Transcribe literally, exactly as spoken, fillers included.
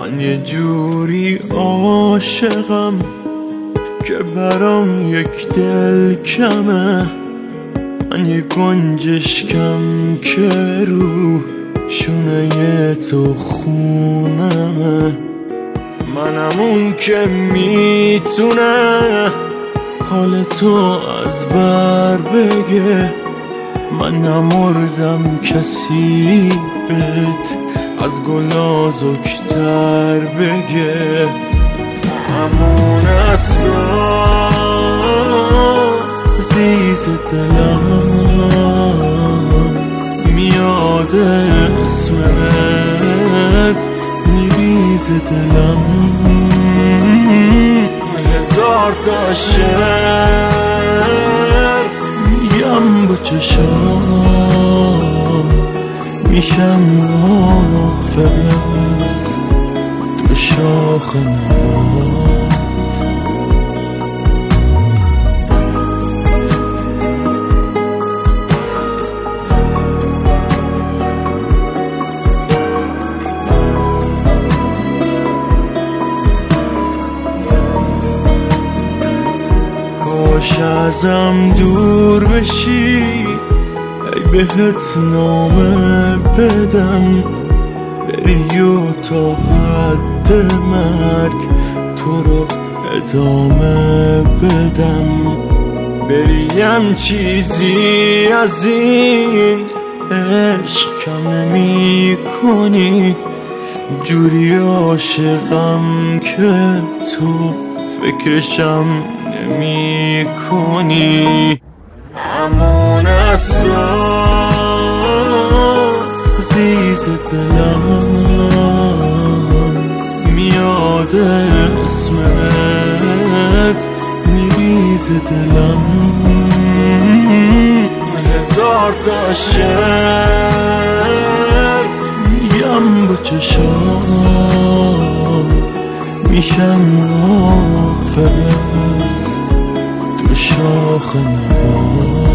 من یه جوری عاشقم که برام یک دل کمه. من یه گنجشکم که رو شونه تو خونمه. منم اون که میتونه حال تو از بر بگه. من نمردم کسی بهت از گلا زکتر بگه. همون اسرار عزیز دلم میاد اسمت میریز دلم. هزار تا شعر میم با چشام میشم حافظ تو شاخ نبات. کاش ازم دور بشی ای بهت نامه بدم. بری و تا حد مرگ تو رو ادامه بدم. بریم چیزی از این عشق کم نمی کنی. جوری عاشقم که تو فکرشم نمی کنی. همون اسرار عزیز دلم میاد اسمت میریز دلم. هزار تا شعر میم با چشام میشم حافظ تو شاخ نبات.